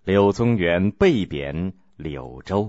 柳宗元被贬柳州。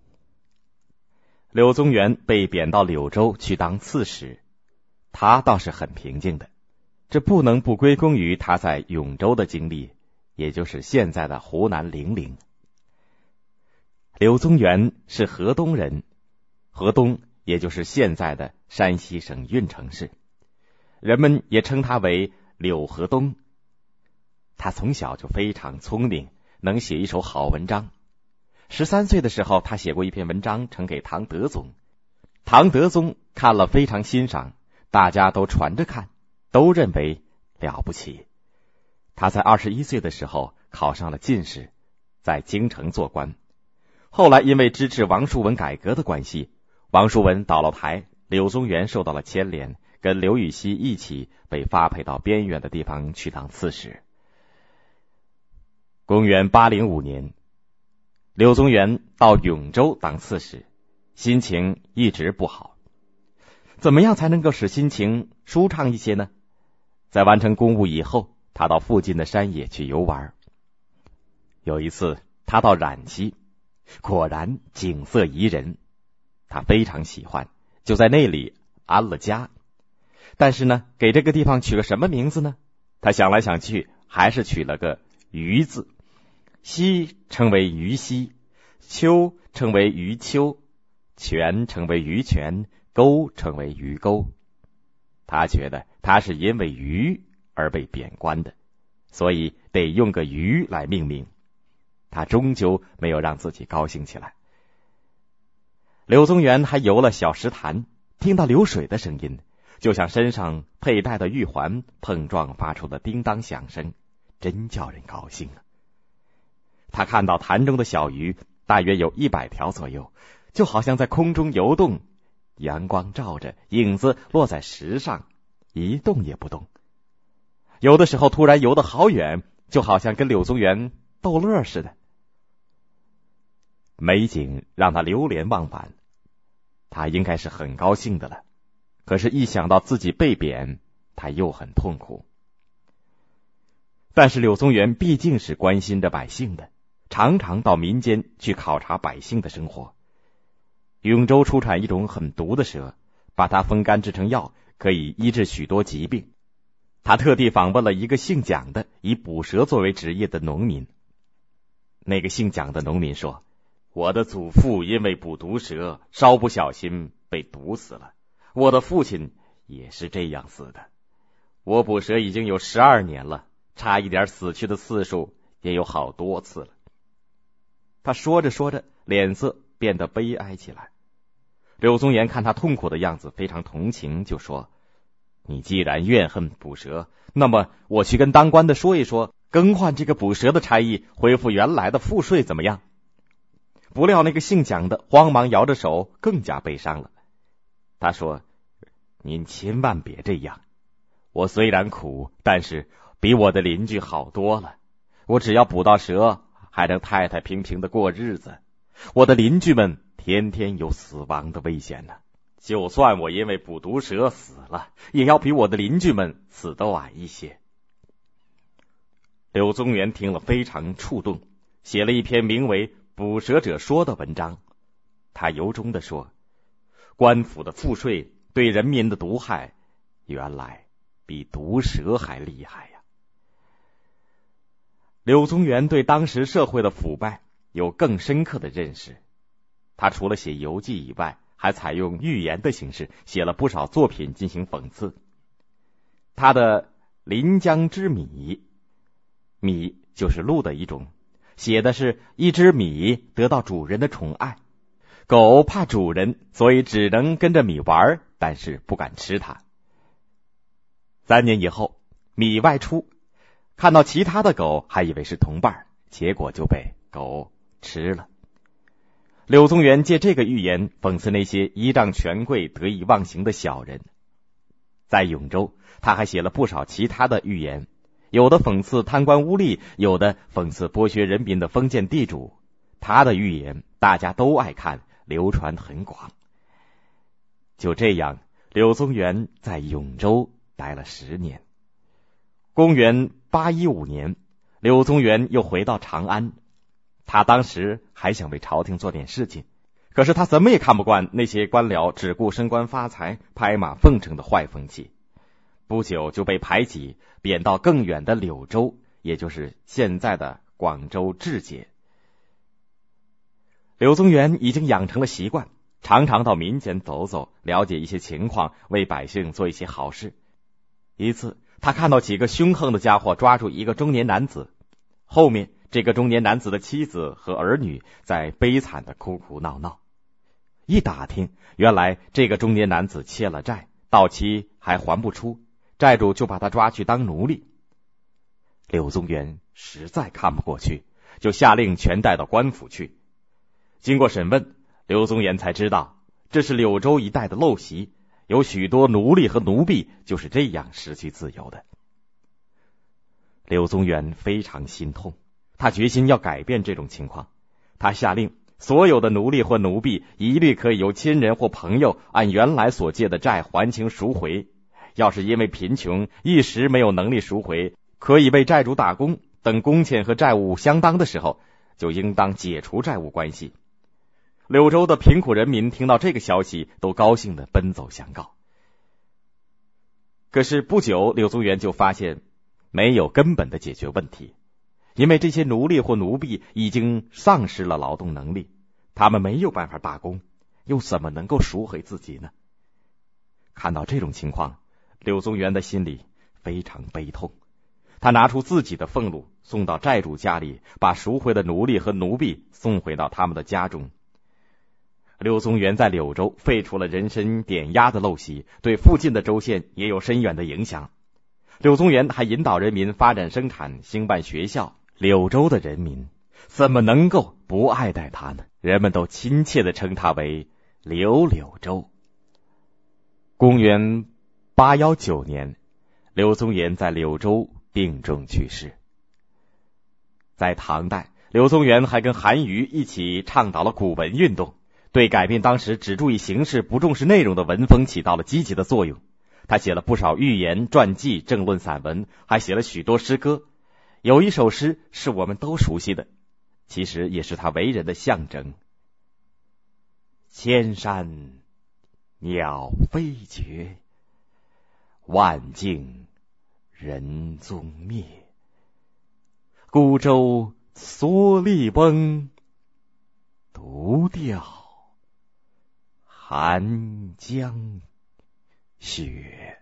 柳宗元被贬到柳州去当刺史，他倒是很平静的，这不能不归功于他在永州的经历，也就是现在的湖南零陵。柳宗元是河东人，河东也就是现在的山西省运城市，人们也称他为柳河东。他从小就非常聪明，能写一手好文章。13岁的时候，他写过一篇文章呈给唐德宗，唐德宗看了非常欣赏，大家都传着看，都认为了不起。他在21岁的时候考上了进士，在京城做官。后来因为支持王叔文改革的关系，王叔文倒了台，柳宗元受到了牵连，跟刘禹锡一起被发配到边远的地方去当刺史。公元805年，柳宗元到永州当刺史，心情一直不好。怎么样才能够使心情舒畅一些呢？在完成公务以后，他到附近的山野去游玩。有一次他到冉溪，果然景色宜人，他非常喜欢，就在那里安了家。但是呢，给这个地方取个什么名字呢？他想来想去，还是取了个余字。溪称为余溪，丘称为余丘，泉称为余泉，沟称为余沟。他觉得他是因为余而被贬官的，所以得用个余来命名。他终究没有让自己高兴起来。柳宗元还游了小石潭，听到流水的声音，就像身上佩戴的玉环碰撞发出的叮当响声，真叫人高兴啊。他看到潭中的小鱼大约有100条左右，就好像在空中游动，阳光照着，影子落在石上，一动也不动。有的时候突然游得好远，就好像跟柳宗元逗乐似的。美景让他流连忘返，他应该是很高兴的了。可是一想到自己被贬，他又很痛苦。但是柳宗元毕竟是关心着百姓的，常常到民间去考察百姓的生活。永州出产一种很毒的蛇，把它风干制成药，可以医治许多疾病。他特地访问了一个姓蒋的以捕蛇作为职业的农民。那个姓蒋的农民说，我的祖父因为捕毒蛇，稍不小心被毒死了，我的父亲也是这样死的。我捕蛇已经有12年了，差一点死去的次数也有好多次了。他说着说着，脸色变得悲哀起来。柳宗元看他痛苦的样子，非常同情，就说，你既然怨恨捕蛇，那么我去跟当官的说一说，更换这个捕蛇的差役，恢复原来的赋税怎么样？不料那个姓蒋的慌忙摇着手，更加悲伤了。他说，您千万别这样，我虽然苦，但是比我的邻居好多了。我只要捕到蛇，还能太太平平的过日子。我的邻居们天天有死亡的危险呢。就算我因为捕毒蛇死了，也要比我的邻居们死得晚一些。柳宗元听了非常触动，写了一篇名为《捕蛇者说》的文章。他由衷地说，官府的赋税对人民的毒害，原来比毒蛇还厉害呀。柳宗元对当时社会的腐败有更深刻的认识。他除了写游记以外，还采用寓言的形式写了不少作品进行讽刺。他的《临江之米》，米就是鹿的一种，写的是一只米得到主人的宠爱，狗怕主人，所以只能跟着米玩，但是不敢吃它。3年以后，米外出，看到其他的狗，还以为是同伴，结果就被狗吃了。柳宗元借这个寓言讽刺那些依仗权贵得意忘形的小人。在永州，他还写了不少其他的寓言，有的讽刺贪官污吏，有的讽刺剥削人民的封建地主。他的寓言大家都爱看，流传很广。就这样，柳宗元在永州待了10年。公元815年，柳宗元又回到长安， 他当时还想为朝廷做点事情，可是他怎么也看不惯那些官僚只顾升官发财、拍马奉承的坏风气，不久就被排挤，贬到更远的柳州，也就是现在的广州治节。柳宗元已经养成了习惯，常常到民间走走，了解一些情况，为百姓做一些好事。一次，他看到几个凶横的家伙抓住一个中年男子，后面这个中年男子的妻子和儿女在悲惨的哭哭闹闹。一打听，原来这个中年男子欠了债，到期还还不出，债主就把他抓去当奴隶。柳宗元实在看不过去，就下令全带到官府去。经过审问，柳宗元才知道这是柳州一带的陋习，有许多奴隶和奴婢就是这样失去自由的。柳宗元非常心痛，他决心要改变这种情况。他下令所有的奴隶或奴婢一律可以由亲人或朋友按原来所借的债还清赎回，要是因为贫穷一时没有能力赎回，可以为债主打工，等工钱和债务相当的时候，就应当解除债务关系。柳州的贫苦人民听到这个消息，都高兴地奔走相告。可是不久，柳宗元就发现没有根本的解决问题，因为这些奴隶或奴婢已经丧失了劳动能力，他们没有办法打工，又怎么能够赎回自己呢？看到这种情况，柳宗元的心里非常悲痛，他拿出自己的俸禄送到债主家里，把赎回的奴隶和奴婢送回到他们的家中。柳宗元在柳州废除了人身点押的陋习，对附近的州县也有深远的影响。柳宗元还引导人民发展生产，兴办学校。柳州的人民怎么能够不爱戴他呢？人们都亲切地称他为柳州。公元819年，柳宗元在柳州病重去世。在唐代，柳宗元还跟韩愈一起倡导了古文运动，对改变当时只注意形式不重视内容的文风起到了积极的作用。他写了不少寓言、传记、政论散文，还写了许多诗歌。有一首诗是我们都熟悉的，其实也是他为人的象征：千山鸟飞绝，万径人踪灭。孤舟蓑笠翁，独钓寒江雪。